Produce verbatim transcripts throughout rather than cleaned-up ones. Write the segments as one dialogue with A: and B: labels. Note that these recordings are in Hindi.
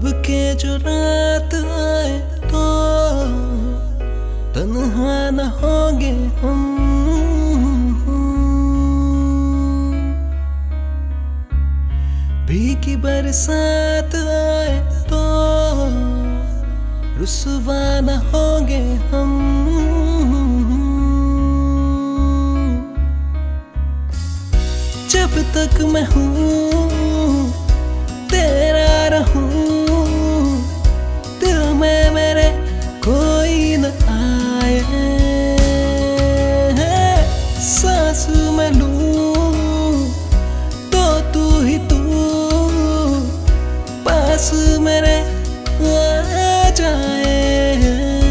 A: अब के जो रात आए तो तन्हा न होंगे हम। भीगी बरसात आए तो रुसवा न होंगे हम। जब तक मैं हूँ तेरा रहूं, दिल में मेरे कोई न आए। सांस में लूं तो तू ही तू पास मेरे आ जाए।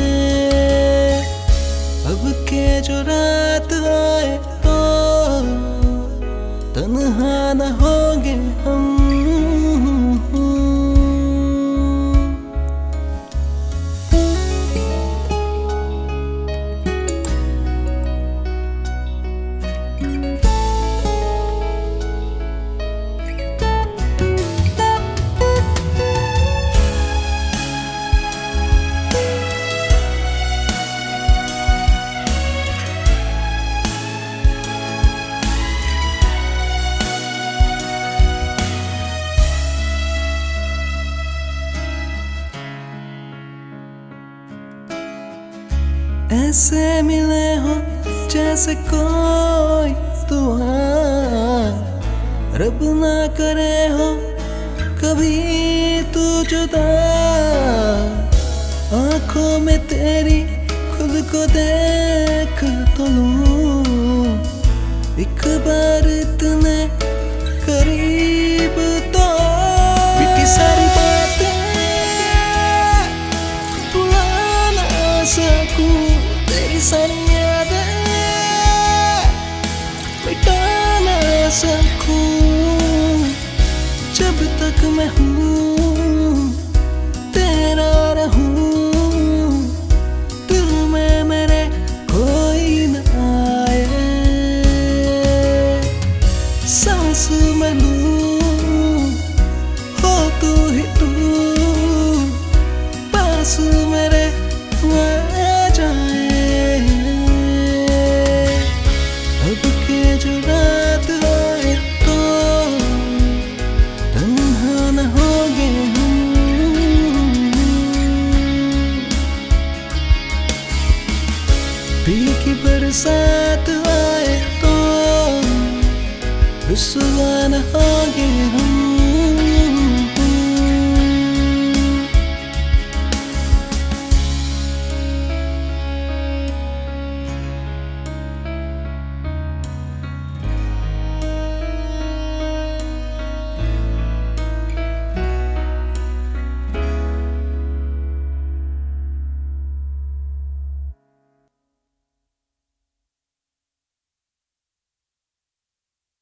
A: अब के जो रात आए तो तन्हा न होंगे हम। ऐसे मिले हो जैसे कोई दुआ, रब ना करे हो कभी तू जुदा। आंखों में तेरी खुद को देख तो लूं, एक बार इतने करीब